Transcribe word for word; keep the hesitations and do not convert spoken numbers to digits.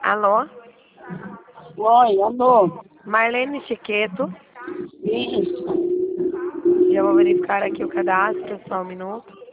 Alô? Oi, alô? Marlene Chiqueto. Isso. Já vou verificar aqui o cadastro, só um minuto.